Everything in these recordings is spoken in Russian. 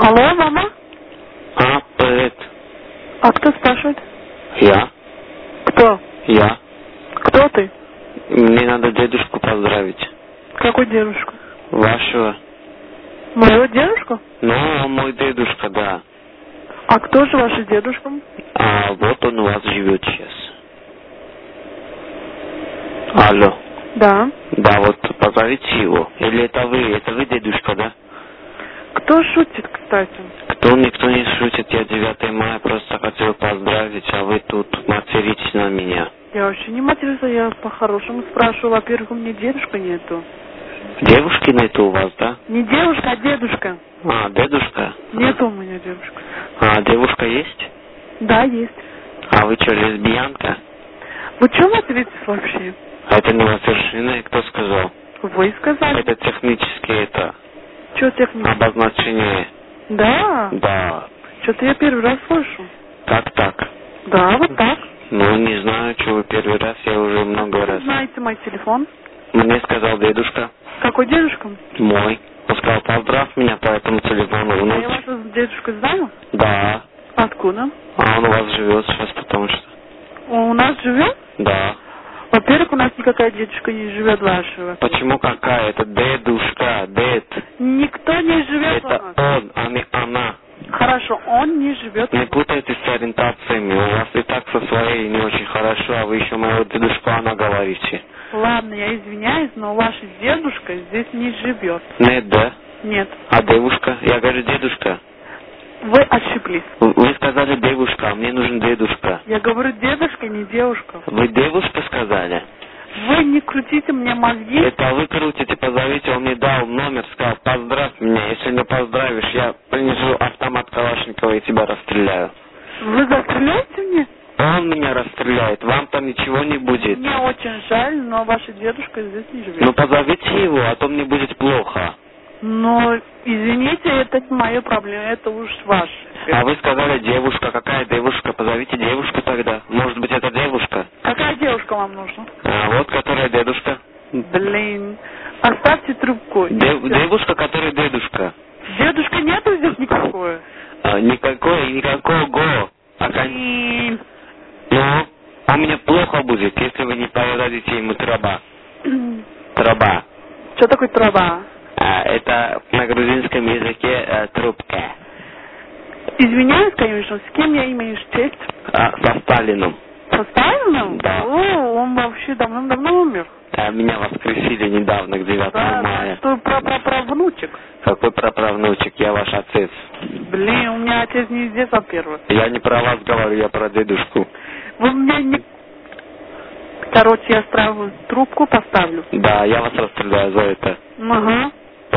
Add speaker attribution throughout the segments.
Speaker 1: Алло, мама?
Speaker 2: Привет.
Speaker 1: А кто спрашивает?
Speaker 2: Я?
Speaker 1: Кто?
Speaker 2: Я.
Speaker 1: Кто ты?
Speaker 2: Мне надо дедушку поздравить.
Speaker 1: Какой дедушка?
Speaker 2: Вашего.
Speaker 1: Моего дедушку?
Speaker 2: Ну, он мой дедушка, да.
Speaker 1: А кто же ваш дедушка?
Speaker 2: Вот он у вас живет сейчас. Алло.
Speaker 1: Да.
Speaker 2: Да, вот позовите его. Или это вы дедушка, да?
Speaker 1: Кто шутит, кстати?
Speaker 2: Никто не шутит, я 9 мая просто хотел поздравить, а вы тут материтесь на меня.
Speaker 1: Я вообще не матерюсь, я по-хорошему спрашиваю. Во-первых, у меня дедушка нету.
Speaker 2: Девушки нету у вас, да?
Speaker 1: Не девушка, а дедушка.
Speaker 2: Дедушка?
Speaker 1: Нету у меня девушка.
Speaker 2: Девушка есть?
Speaker 1: Да, есть.
Speaker 2: А вы что, лесбиянка?
Speaker 1: Вы что материтесь вообще?
Speaker 2: Это не матершина, кто сказал?
Speaker 1: Вы сказали.
Speaker 2: Это технически
Speaker 1: Что техника?
Speaker 2: обозначение.
Speaker 1: Да.
Speaker 2: Да.
Speaker 1: Что-то я первый раз слышу.
Speaker 2: Как так?
Speaker 1: Да, вот так.
Speaker 2: Ну, не знаю, что вы первый раз, я уже много раз.
Speaker 1: Знаете мой телефон?
Speaker 2: Мне сказал дедушка.
Speaker 1: Какой дедушка?
Speaker 2: Мой. Он сказал, поздравь меня по этому телефону.
Speaker 1: А я вашего дедушку знаю?
Speaker 2: Да.
Speaker 1: Откуда?
Speaker 2: Он у вас живет сейчас, потому что...
Speaker 1: Он у нас живет?
Speaker 2: Да.
Speaker 1: Во-первых, у нас никакая дедушка не живет вашего.
Speaker 2: Почему какая? Это дедушка, дед.
Speaker 1: Никто не живет у
Speaker 2: Это
Speaker 1: нас.
Speaker 2: он, а не она.
Speaker 1: Хорошо, он не живет.
Speaker 2: Не путайтесь с ориентациями. У вас и так со своей не очень хорошо, а вы еще моего дедушку она говорите.
Speaker 1: Ладно, я извиняюсь, но ваш дедушка здесь не живет.
Speaker 2: Нет, да?
Speaker 1: Нет.
Speaker 2: А девушка? Я говорю дедушка.
Speaker 1: Вы ошиблись.
Speaker 2: Вы сказали девушка, а мне нужен дедушка.
Speaker 1: Я говорю дедушка, не девушка.
Speaker 2: Вы девушка сказали?
Speaker 1: Вы не крутите мне мозги.
Speaker 2: Это вы крутите, позовите, он мне дал номер, сказал, поздравь меня, если не поздравишь, я принесу автомат Калашникова и тебя расстреляю.
Speaker 1: Вы застреляете мне?
Speaker 2: Он меня расстреляет, вам там ничего не будет.
Speaker 1: Мне очень жаль, но ваша дедушка здесь не живет.
Speaker 2: Ну позовите его, а то мне будет плохо.
Speaker 1: Но, извините, это не моя проблема, это уж ваша.
Speaker 2: А вы сказали девушка, какая девушка? Позовите девушку тогда. Может быть, это девушка?
Speaker 1: Какая девушка вам нужна?
Speaker 2: Вот, которая дедушка.
Speaker 1: Блин, оставьте трубку.
Speaker 2: Девушка, которая дедушка.
Speaker 1: Дедушка нету здесь никакой.
Speaker 2: Никакого.
Speaker 1: Блин.
Speaker 2: Ну, у меня плохо будет, если вы не подадите ему траба. Траба.
Speaker 1: Что такое траба?
Speaker 2: Это на грузинском языке трубка.
Speaker 1: Извиняюсь, конечно, с кем я имею честь?
Speaker 2: Со Сталином.
Speaker 1: Со Сталином?
Speaker 2: Да.
Speaker 1: О, он вообще давно умер.
Speaker 2: Меня воскресили недавно, к 9 мая.
Speaker 1: Что праправнучек?
Speaker 2: Какой праправнучек? Я ваш отец.
Speaker 1: Блин, у меня отец не здесь, во-первых.
Speaker 2: Я не про вас говорю, я про дедушку.
Speaker 1: Вы мне не... Короче, я сразу трубку поставлю.
Speaker 2: Да, я вас расстреляю за это.
Speaker 1: Ага.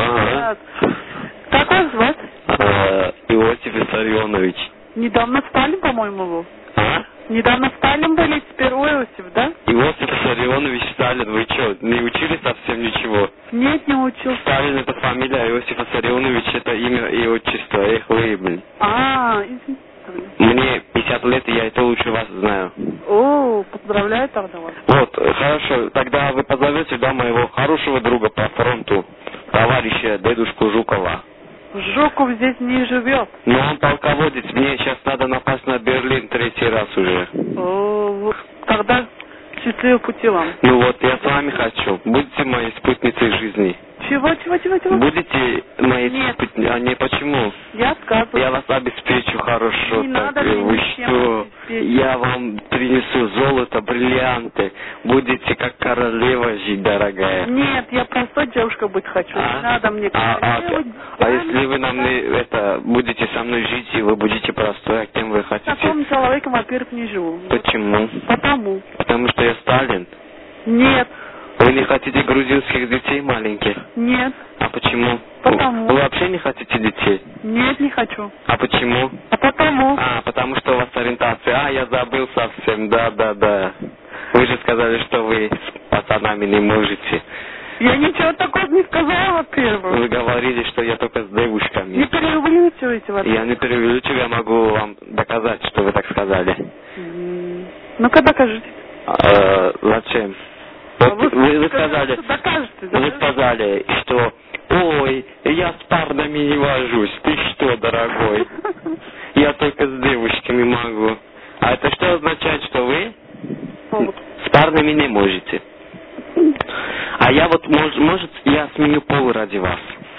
Speaker 1: Как вас звать?
Speaker 2: Иосиф Виссарионович.
Speaker 1: Недавно Сталин, по-моему, был. Недавно Сталин был, и теперь Иосиф, да?
Speaker 2: Иосиф Виссарионович Сталин, вы что, не учили совсем ничего?
Speaker 1: Нет, не учил.
Speaker 2: Сталин это фамилия, Иосиф Виссарионович это имя и отчество. Эх вы, блин.
Speaker 1: Извините.
Speaker 2: Мне 50 лет, и я это лучше вас знаю.
Speaker 1: О, поздравляю тогда вас.
Speaker 2: Вот, хорошо, тогда вы позовете, да, моего хорошего друга по фронту, товарища дедушку Жукова.
Speaker 1: Жуков здесь не живет.
Speaker 2: Но он полководец, мне сейчас надо напасть на Берлин 3-й раз уже.
Speaker 1: О, тогда счастливого пути вам.
Speaker 2: Ну вот, я с вами хочу. Будете моей спутницей жизни?
Speaker 1: Чего?
Speaker 2: Будете моей спутницей? А не почему?
Speaker 1: Я отказываюсь.
Speaker 2: Я вас обеспечу хорошо.
Speaker 1: Не надо
Speaker 2: вы
Speaker 1: мне
Speaker 2: что? Я вам принесу золото, бриллианты. Будете как королева жить, дорогая.
Speaker 1: Нет, я простой девушкой быть хочу. Не надо мне королеву.
Speaker 2: Если вы будете со мной жить, и вы будете простой, а кем вы хотите?
Speaker 1: Таким человеком, во-первых, не живу.
Speaker 2: Почему? Потому что я Сталин?
Speaker 1: Нет.
Speaker 2: Вы не хотите грузинских детей маленьких?
Speaker 1: Нет.
Speaker 2: А почему?
Speaker 1: Потому.
Speaker 2: Вы вообще не хотите детей?
Speaker 1: Нет, не хочу.
Speaker 2: А почему?
Speaker 1: Потому.
Speaker 2: Потому что у вас ориентация. Я забыл совсем, да. Вы же сказали, что вы с пацанами не можете.
Speaker 1: Я ничего такого не сказала, во-первых.
Speaker 2: Вы говорили, что я только с девушками.
Speaker 1: Не преувеличивайте, во-первых.
Speaker 2: Я не преувеличиваю, я могу вам доказать, что вы так сказали.
Speaker 1: Ну-ка докажите.
Speaker 2: Зачем? Вот вы сказали,
Speaker 1: докажете,
Speaker 2: вы сказали, что ой, Я с парными не вожусь. Ты что, дорогой? Я только с девушками могу. А это что означает, что вы с парными не можете? А я вот, может, я сменю пол ради вас?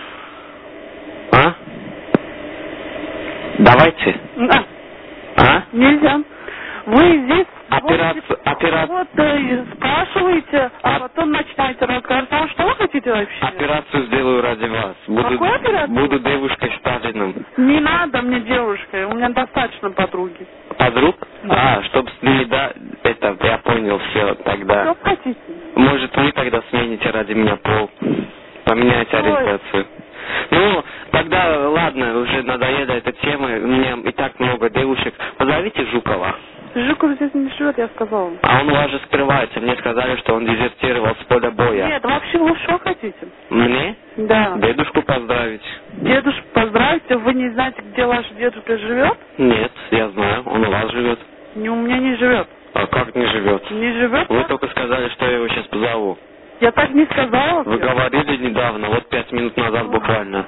Speaker 2: А? Давайте.
Speaker 1: Да.
Speaker 2: А?
Speaker 1: Нельзя. Вы здесь
Speaker 2: Операция.
Speaker 1: вот спрашиваете, а потом начинаете разговаривать. Что вы хотите вообще?
Speaker 2: Операцию сделаю ради вас.
Speaker 1: Какую операцию?
Speaker 2: Буду девушкой Сталиным.
Speaker 1: Не надо мне девушкой, у меня достаточно подруги.
Speaker 2: Подруг?
Speaker 1: Да.
Speaker 2: А, чтоб с ними, да, это, я понял все тогда.
Speaker 1: Что хотите?
Speaker 2: Может, вы тогда смените ради меня пол? Поменяйте ориентацию. Ну, тогда, ладно, уже надоела эта тема, у меня и так много девушек. Позовите Жукова.
Speaker 1: Жуков здесь не живет, я сказала.
Speaker 2: А он у вас же скрывается. Мне сказали, что он дезертировал с поля боя.
Speaker 1: Нет, вообще вы что хотите?
Speaker 2: Мне?
Speaker 1: Да.
Speaker 2: Дедушку поздравить.
Speaker 1: Дедушку поздравьте, вы не знаете, где ваш дедушка живет?
Speaker 2: Нет, я знаю, он у вас живет.
Speaker 1: Не, у меня не живет.
Speaker 2: А как не живет?
Speaker 1: Не живет?
Speaker 2: Вы только сказали, что я его сейчас позову.
Speaker 1: Я так не сказала.
Speaker 2: Вы говорили недавно, вот 5 минут назад буквально.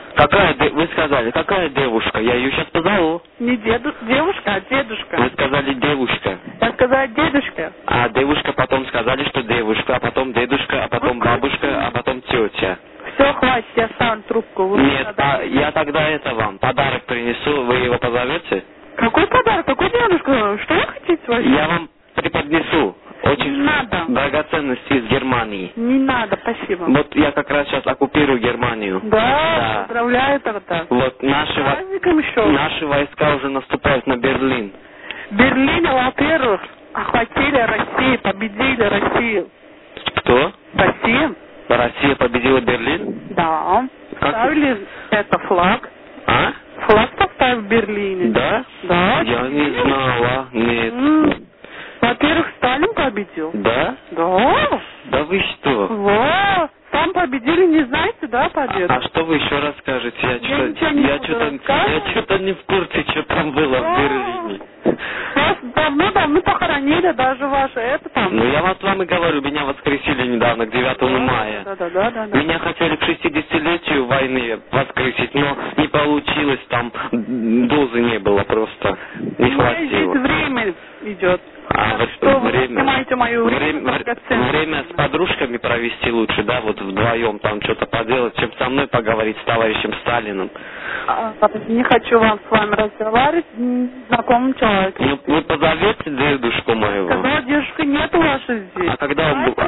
Speaker 2: Вы сказали, какая девушка? Я ее сейчас позову.
Speaker 1: Не девушка, а дедушка.
Speaker 2: Вы сказали девушка.
Speaker 1: Я сказала дедушка.
Speaker 2: А девушка потом сказали, что девушка, а потом дедушка, а потом бабушка, а потом тетя.
Speaker 1: Все, хватит, я ставлю трубку. Вы
Speaker 2: Нет, я тогда это вам подарок принесу, вы его позовете?
Speaker 1: Какой подарок? Какой дедушка? Что вы хотите вообще?
Speaker 2: Я вам преподнесу. Очень
Speaker 1: Не надо.
Speaker 2: драгоценности из Германии.
Speaker 1: Не надо, спасибо.
Speaker 2: Вот я как раз сейчас оккупирую Германию.
Speaker 1: Да, поздравляю тогда.
Speaker 2: Вот
Speaker 1: Праздником еще.
Speaker 2: наши войска уже наступают на Берлин.
Speaker 1: Берлин, во-первых, охватили Россию, победили Россию.
Speaker 2: Кто?
Speaker 1: Россия?
Speaker 2: Россия победила Берлин?
Speaker 1: Да.
Speaker 2: Как?
Speaker 1: Ставили это флаг.
Speaker 2: А?
Speaker 1: Флаг поставили в Берлине.
Speaker 2: Да?
Speaker 1: Да.
Speaker 2: Я не знала. Нет.
Speaker 1: Во-первых, Сталин победил.
Speaker 2: Да?
Speaker 1: Да.
Speaker 2: Да вы что?
Speaker 1: Во. Сам победили, не знаете, да, победу?
Speaker 2: А что вы еще расскажете?
Speaker 1: ничего не буду рассказывать.
Speaker 2: Я что-то не в курсе, что там было в Берлине.
Speaker 1: Вас давно похоронили, даже ваше это там.
Speaker 2: Ну я вам и говорю, меня воскресили недавно, к 9 мая.
Speaker 1: Да.
Speaker 2: Меня хотели к 60-летию войны воскресить, но не получилось, там дозы не было просто, не хватило.
Speaker 1: Здесь время идет.
Speaker 2: А вот
Speaker 1: что
Speaker 2: время,
Speaker 1: вы снимаете мое
Speaker 2: время с подружками провести лучше, да, вот вдвоем там что-то поделать, чем со мной поговорить с товарищем Сталиным.
Speaker 1: Не хочу вам с вами разговаривать, знакомым человеком.
Speaker 2: Ну, вы позовете дедушку моего?
Speaker 1: Когда дедушка нет вашей здесь.
Speaker 2: А когда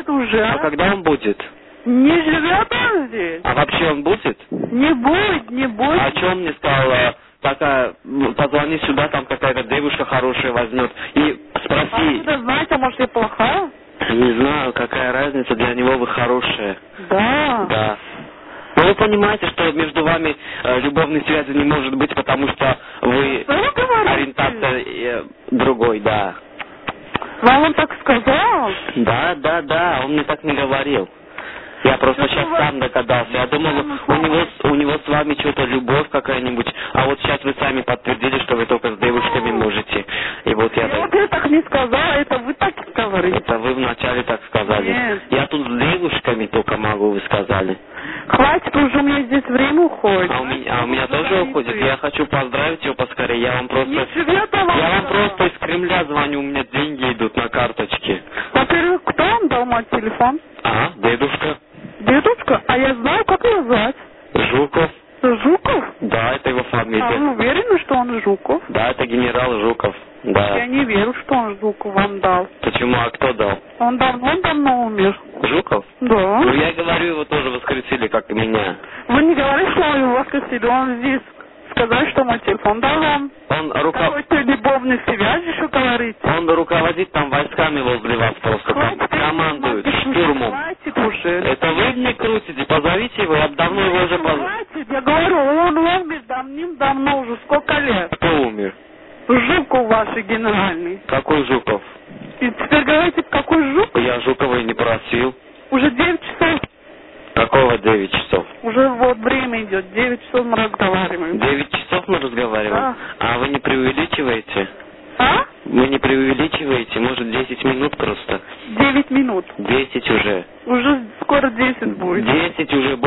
Speaker 2: он будет?
Speaker 1: Не живет он здесь.
Speaker 2: А вообще он будет?
Speaker 1: Не будет.
Speaker 2: А что он мне сказал? Такая, позвони сюда, там какая-то девушка хорошая возьмет. И спроси.
Speaker 1: А вы знаете, может я плохая?
Speaker 2: Не знаю, какая разница, для него вы хорошая.
Speaker 1: Да.
Speaker 2: Да. Но вы понимаете, что между вами любовной связи не может быть, потому что вы ориентация другой, да.
Speaker 1: Вам он так сказал?
Speaker 2: Да, он мне так не говорил. Я просто сейчас сам догадался. Я думал, у него с вами что-то любовь какая-нибудь, а вот сейчас вы сами подтвердили, что вы только с девушками можете. И вот я
Speaker 1: так не сказала, это вы так говорите.
Speaker 2: Это вы вначале так сказали.
Speaker 1: Нет.
Speaker 2: Я тут с девушками только могу, вы сказали.
Speaker 1: Хватит, уже у меня здесь время уходит.
Speaker 2: А у меня тоже уходит. Я хочу поздравить его поскорее. Я вам просто из Кремля звоню, у меня деньги идут на карточке.
Speaker 1: Во-первых, кто вам дал мой телефон?
Speaker 2: Дедушка.
Speaker 1: Дедушка? А я знаю, как его звать.
Speaker 2: Жуков.
Speaker 1: Жуков?
Speaker 2: Да, это его фамилия.
Speaker 1: А вы уверены, что он Жуков?
Speaker 2: Да, это генерал Жуков. Да.
Speaker 1: Я не верю, что он Жуков вам дал.
Speaker 2: Почему? А кто дал?
Speaker 1: Он давно умер.
Speaker 2: Жуков?
Speaker 1: Да.
Speaker 2: Ну, я говорю, его тоже воскресили, как и меня.
Speaker 1: Вы не говорите, что его воскресили, он здесь. Сказать, что мой телефон дал вам. Какой-то любовной связи, что говорите.
Speaker 2: Он руководит там войсками возле вас просто. Там командует штурмом.
Speaker 1: Хватит уже.
Speaker 2: Это вы мне крутите, позовите его, я давно его уже позвал.
Speaker 1: Хватит, я говорю, он умер давным-давно уже, сколько лет.
Speaker 2: Кто умер?
Speaker 1: Жуков ваш генеральный.
Speaker 2: Какой Жуков?
Speaker 1: И теперь говорите, какой Жуков?
Speaker 2: Я Жукова и не просил.
Speaker 1: Уже 9 часов.
Speaker 2: Какого 9 часов?
Speaker 1: Уже вот время идет, 9 часов мы разговариваем.
Speaker 2: 9 часов мы разговариваем?
Speaker 1: Да.
Speaker 2: А вы не преувеличиваете?
Speaker 1: А?
Speaker 2: Вы не преувеличиваете? Может 10 минут просто?
Speaker 1: 9 минут.
Speaker 2: 10 уже.
Speaker 1: Уже скоро 10 будет.
Speaker 2: 10 уже больше 10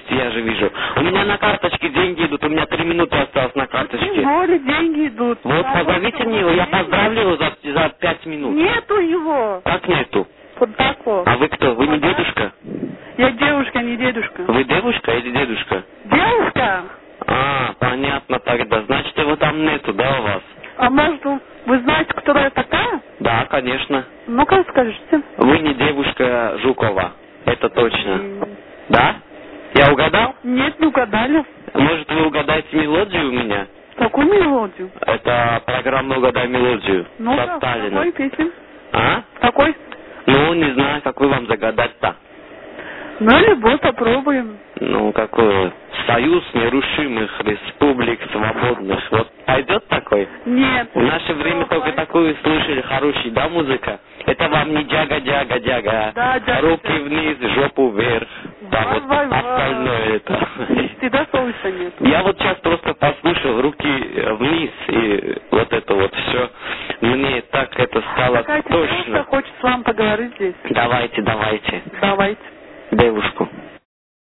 Speaker 2: месте, я же вижу. У меня на карточке деньги идут, у меня 3 минуты осталось на карточке.
Speaker 1: Море деньги идут.
Speaker 2: Вот позовите мне его, я поздравлю его за 5 минут.
Speaker 1: Нету его.
Speaker 2: Как нету?
Speaker 1: Вот так вот.
Speaker 2: А вы кто? Вы не дедушка?
Speaker 1: Я девушка, не дедушка.
Speaker 2: Вы девушка или дедушка?
Speaker 1: Девушка.
Speaker 2: А, понятно тогда. Значит, его там нету, да, у вас?
Speaker 1: А может, вы знаете, кто я такая?
Speaker 2: Да, конечно.
Speaker 1: Ну-ка, скажите.
Speaker 2: Вы не девушка Жукова, это точно. Да? Я угадал?
Speaker 1: Нет, не угадали.
Speaker 2: Может, вы угадаете мелодию у меня?
Speaker 1: Какую мелодию?
Speaker 2: Это программа «Угадай мелодию» со Сталиным.
Speaker 1: Какой песен?
Speaker 2: А?
Speaker 1: Какой?
Speaker 2: Ну, не знаю, какой вам загадать-то.
Speaker 1: Ну, любой попробуем.
Speaker 2: Ну, какой? Союз нерушимых республик свободных. Вот пойдет такой?
Speaker 1: Нет.
Speaker 2: В наше время только такую слышали, хороший, да, музыка? Это вам не джага-джага-джага.
Speaker 1: Да, джага.
Speaker 2: Руки вниз, жопу вверх. Да, вот остальное это.
Speaker 1: Всегда солнца нет.
Speaker 2: Я вот сейчас просто послушал руки вниз и вот это вот все. Мне так это стало точно.
Speaker 1: Хочет с вами поговорить здесь.
Speaker 2: Давайте.
Speaker 1: Давайте.
Speaker 2: Девушку.